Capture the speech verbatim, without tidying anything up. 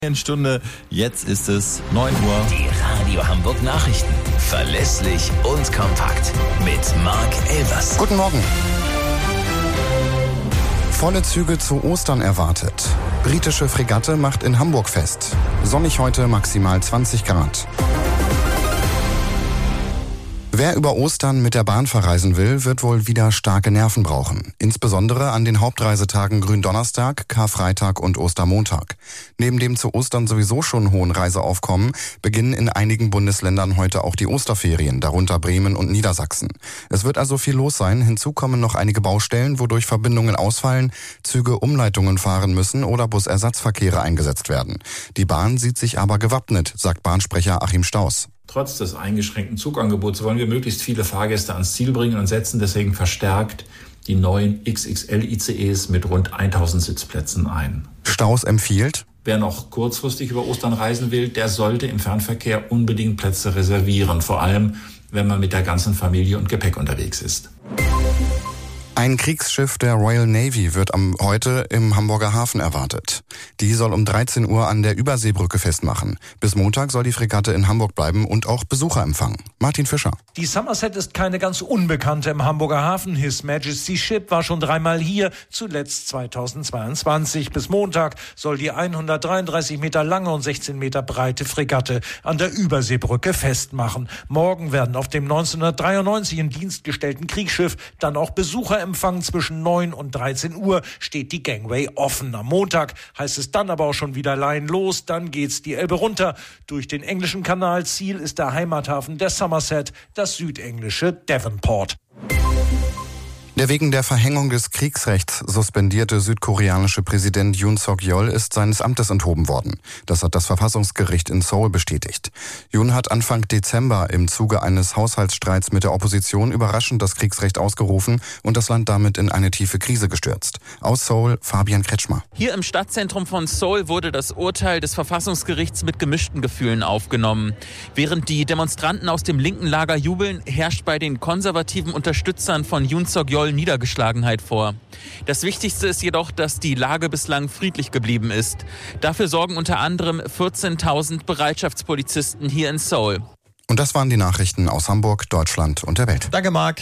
Stunde, jetzt ist es neun Uhr. Die Radio Hamburg Nachrichten. Verlässlich und kompakt. Mit Marc Elvers. Guten Morgen. Volle Züge zu Ostern erwartet. Britische Fregatte macht in Hamburg fest. Sonnig heute, maximal zwanzig Grad. Wer über Ostern mit der Bahn verreisen will, wird wohl wieder starke Nerven brauchen. Insbesondere an den Hauptreisetagen Gründonnerstag, Karfreitag und Ostermontag. Neben dem zu Ostern sowieso schon hohen Reiseaufkommen beginnen in einigen Bundesländern heute auch die Osterferien, darunter Bremen und Niedersachsen. Es wird also viel los sein. Hinzu kommen noch einige Baustellen, wodurch Verbindungen ausfallen, Züge Umleitungen fahren müssen oder Busersatzverkehre eingesetzt werden. Die Bahn sieht sich aber gewappnet, sagt Bahnsprecher Achim Staus. Trotz des eingeschränkten Zugangebots wollen wir möglichst viele Fahrgäste ans Ziel bringen und setzen deswegen verstärkt die neuen X X L-I C Es mit rund tausend Sitzplätzen ein. Staus empfiehlt: Wer noch kurzfristig über Ostern reisen will, der sollte im Fernverkehr unbedingt Plätze reservieren, vor allem wenn man mit der ganzen Familie und Gepäck unterwegs ist. Ein Kriegsschiff der Royal Navy wird am heute im Hamburger Hafen erwartet. Die soll um dreizehn Uhr an der Überseebrücke festmachen. Bis Montag soll die Fregatte in Hamburg bleiben und auch Besucher empfangen. Martin Fischer. Die Somerset ist keine ganz unbekannte im Hamburger Hafen. His Majesty's Ship war schon dreimal hier, zuletzt zweitausendzweiundzwanzig. Bis Montag soll die hundertdreiunddreißig Meter lange und sechzehn Meter breite Fregatte an der Überseebrücke festmachen. Morgen werden auf dem neunzehnhundertdreiundneunzig in Dienst gestellten Kriegsschiff dann auch Besucher empfangen. Zwischen neun und dreizehn Uhr steht die Gangway offen. Am Montag heißt es dann aber auch schon wieder Laien los. Dann geht's die Elbe runter durch den englischen Kanal. Ziel ist der Heimathafen der Somerset, das südenglische Devonport. Der wegen der Verhängung des Kriegsrechts suspendierte südkoreanische Präsident Yoon Suk-yeol ist seines Amtes enthoben worden. Das hat das Verfassungsgericht in Seoul bestätigt. Yoon hat Anfang Dezember im Zuge eines Haushaltsstreits mit der Opposition überraschend das Kriegsrecht ausgerufen und das Land damit in eine tiefe Krise gestürzt. Aus Seoul, Fabian Kretschmer. Hier im Stadtzentrum von Seoul wurde das Urteil des Verfassungsgerichts mit gemischten Gefühlen aufgenommen. Während die Demonstranten aus dem linken Lager jubeln, herrscht bei den konservativen Unterstützern von Yoon Suk-yeol Niedergeschlagenheit vor. Das Wichtigste ist jedoch, dass die Lage bislang friedlich geblieben ist. Dafür sorgen unter anderem vierzehntausend Bereitschaftspolizisten hier in Seoul. Und das waren die Nachrichten aus Hamburg, Deutschland und der Welt. Danke, Marc.